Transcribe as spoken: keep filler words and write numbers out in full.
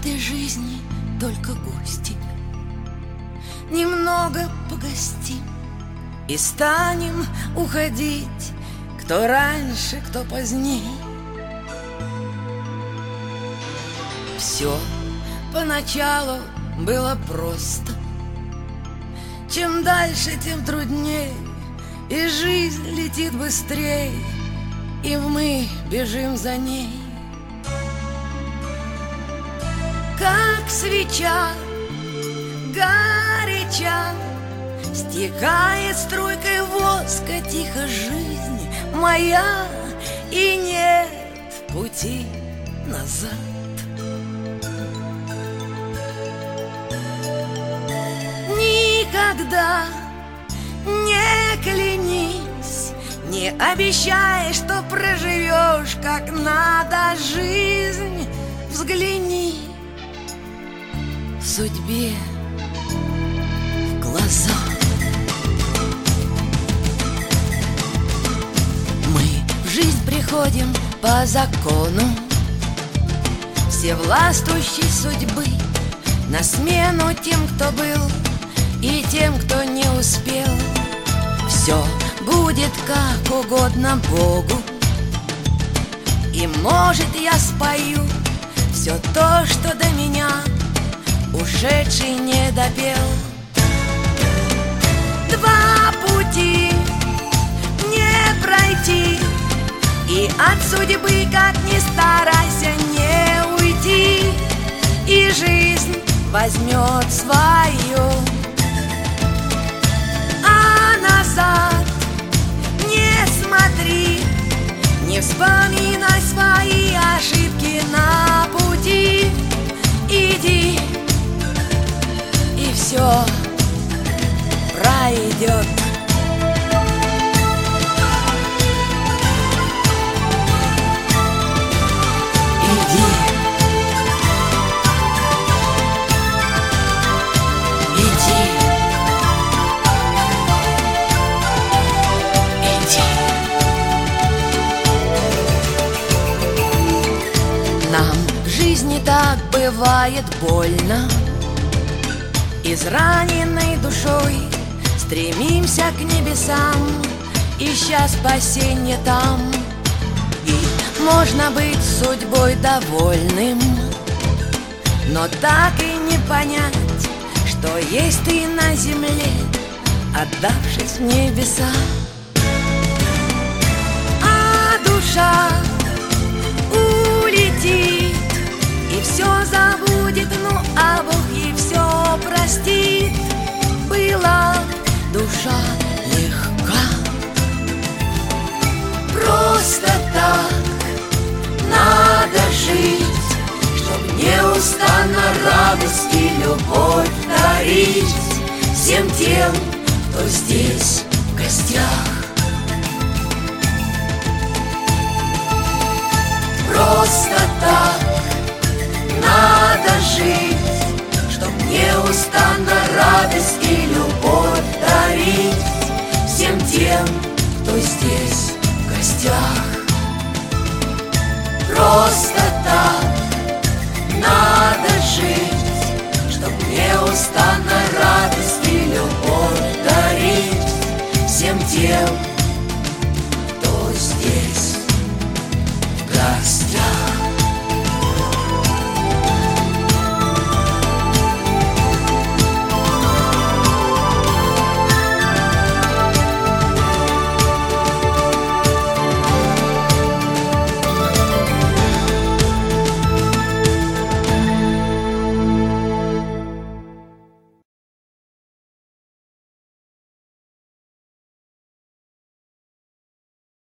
этой жизни только гости. Немного погостим и станем уходить, кто раньше, кто поздней. Все поначалу было просто, чем дальше, тем трудней, и жизнь летит быстрей, и мы бежим за ней. Как свеча горяча, стекает струйкой воска тихо жизнь моя, и нет пути назад. Никогда не клянись, не обещай, что проживешь как надо жизнь. Взгляни судьбе в глаза. Мы в жизнь приходим по закону всевластущей судьбы, на смену тем, кто был, и тем, кто не успел. Все будет как угодно Богу, и может я спою все то, что до меня ушедший не допел. Два пути не пройти, и от судьбы, как ни старайся, не уйти, и жизнь возьмет свое. А назад не смотри, не вспоминай свои ошибки на пути. Иди, и все пройдет. Иди, иди, иди. Нам в жизни так бывает больно, израненной душой стремимся к небесам, ища спасенье там. И можно быть судьбой довольным, но так и не понять, что есть ты на земле, отдавшись в небеса. А душа улетит и все забудет, ну а Бог ей все простит. Была душа легка, просто так надо жить, чтоб неустанно радость и любовь дарить всем тем, кто здесь в гостях. Просто так надо жить, чтоб неустанно радость и любовь дарить всем тем, кто здесь в гостях. Просто так надо жить, чтоб неустанно радость и любовь дарить всем тем,